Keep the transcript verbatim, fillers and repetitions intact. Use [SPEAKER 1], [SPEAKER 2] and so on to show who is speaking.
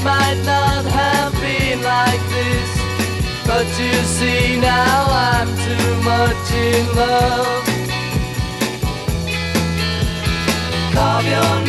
[SPEAKER 1] might not have been like this, but you see now I'm too much in love. Carve your